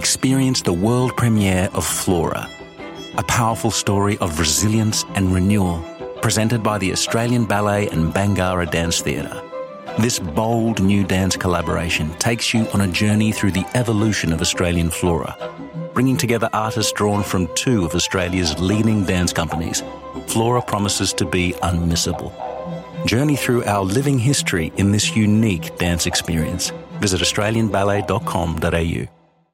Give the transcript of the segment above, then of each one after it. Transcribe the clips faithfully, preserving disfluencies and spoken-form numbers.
experience the world premiere of Flora, a powerful story of resilience and renewal presented by the Australian Ballet and Bangarra Dance Theatre. This bold new dance collaboration takes you on a journey through the evolution of Australian flora, bringing together artists drawn from two of Australia's leading dance companies. Flora promises to be unmissable. Journey through our living history in this unique dance experience. Visit australian ballet dot com dot a u.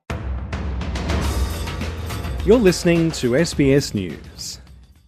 You're listening to S B S News.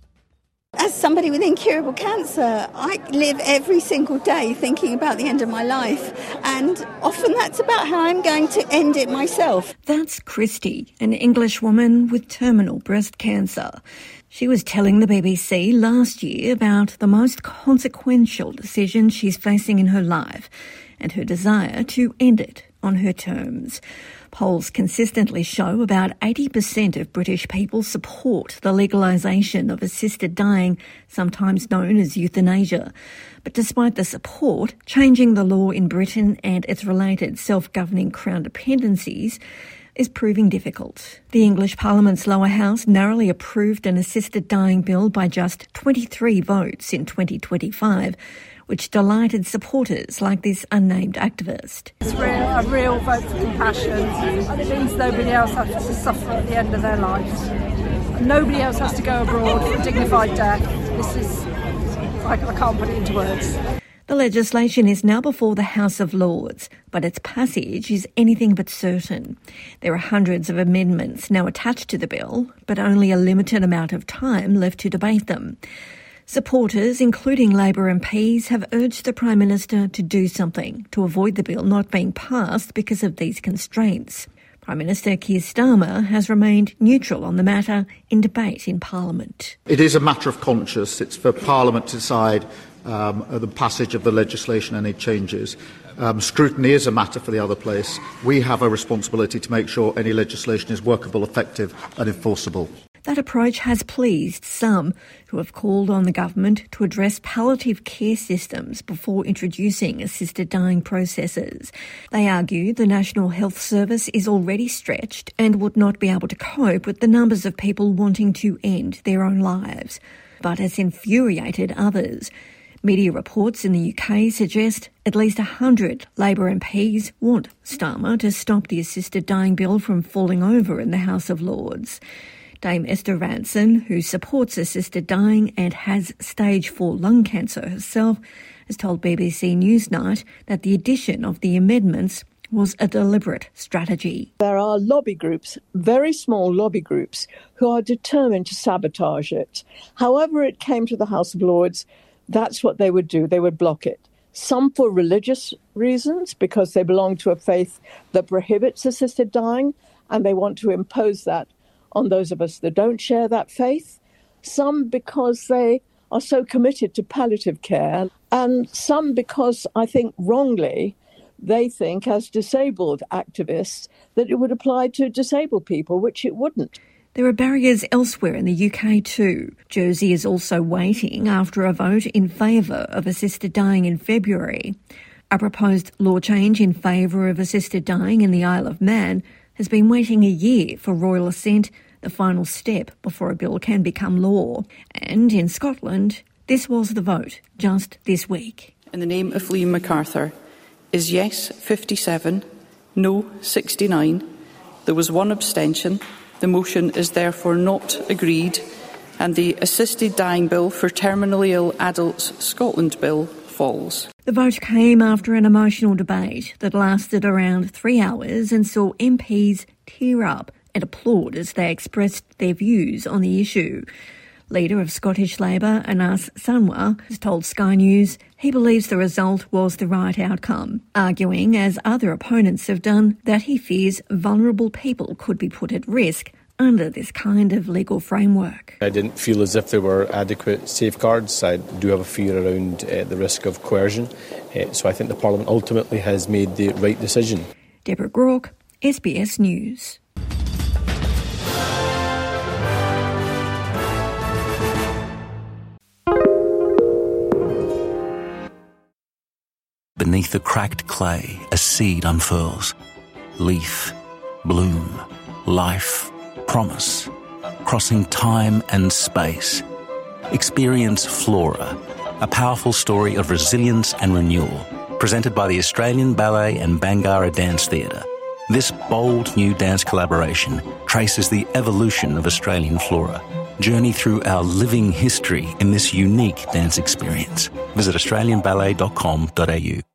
As somebody with incurable cancer, I live every single day thinking about the end of my life, and often that's about how I'm going to end it myself. That's Christy, an English woman with terminal breast cancer. She was telling the B B C last year about the most consequential decision she's facing in her life and her desire to end it on her terms. Polls consistently show about eighty percent of British people support the legalisation of assisted dying, sometimes known as euthanasia. But despite the support, changing the law in Britain and its related self-governing Crown dependencies is proving difficult. The English Parliament's lower house narrowly approved an assisted dying bill by just twenty-three votes in twenty twenty-five, which delighted supporters like this unnamed activist. It's real, a real vote for compassion. It means nobody else has to suffer at the end of their lives. Nobody else has to go abroad for a dignified death. This is, I, I can't put it into words. The legislation is now before the House of Lords, but its passage is anything but certain. There are hundreds of amendments now attached to the bill, but only a limited amount of time left to debate them. Supporters, including Labor M Ps, have urged the Prime Minister to do something to avoid the bill not being passed because of these constraints. Prime Minister Keir Starmer has remained neutral on the matter in debate in Parliament. It is a matter of conscience. It's for Parliament to decide um, the passage of the legislation and any changes. Um, scrutiny is a matter for the other place. We have a responsibility to make sure any legislation is workable, effective and enforceable. That approach has pleased some who have called on the government to address palliative care systems before introducing assisted dying processes. They argue the National Health Service is already stretched and would not be able to cope with the numbers of people wanting to end their own lives. But it's infuriated others. Media reports in the U K suggest at least one hundred Labor M Ps want Starmer to stop the assisted dying bill from falling over in the House of Lords. Dame Esther Ranson, who supports assisted dying and has stage four lung cancer herself, has told B B C Newsnight that the addition of the amendments was a deliberate strategy. There are lobby groups, very small lobby groups, who are determined to sabotage it. However it came to the House of Lords, that's what they would do. They would block it. Some for religious reasons, because they belong to a faith that prohibits assisted dying, and they want to impose that on those of us that don't share that faith. Some because they are so committed to palliative care, and some because, I think wrongly, they think as disabled activists that it would apply to disabled people, which it wouldn't. There are barriers elsewhere in the U K too. Jersey is also waiting after a vote in favour of assisted dying in February. A proposed law change in favour of assisted dying in the Isle of Man has been waiting a year for royal assent, the final step before a bill can become law. And in Scotland, this was the vote just this week. In the name of Liam MacArthur, is yes fifty-seven, no sixty-nine. There was one abstention. The motion is therefore not agreed, and the Assisted Dying Bill for Terminally Ill Adults Scotland Bill falls. The vote came after an emotional debate that lasted around three hours and saw M Ps tear up and applaud as they expressed their views on the issue. Leader of Scottish Labour, Anas Sanwa, has told Sky News he believes the result was the right outcome, arguing, as other opponents have done, that he fears vulnerable people could be put at risk under this kind of legal framework. I didn't feel as if there were adequate safeguards. I do have a fear around uh, the risk of coercion, uh, so I think the Parliament ultimately has made the right decision. Deborah Groarke, S B S News. Beneath the cracked clay, a seed unfurls. Leaf, bloom, life, promise, crossing time and space. Experience Flora, a powerful story of resilience and renewal, presented by the Australian Ballet and Bangarra Dance Theatre. This bold new dance collaboration traces the evolution of Australian flora. Journey through our living history in this unique dance experience. Visit australian ballet dot com dot a u.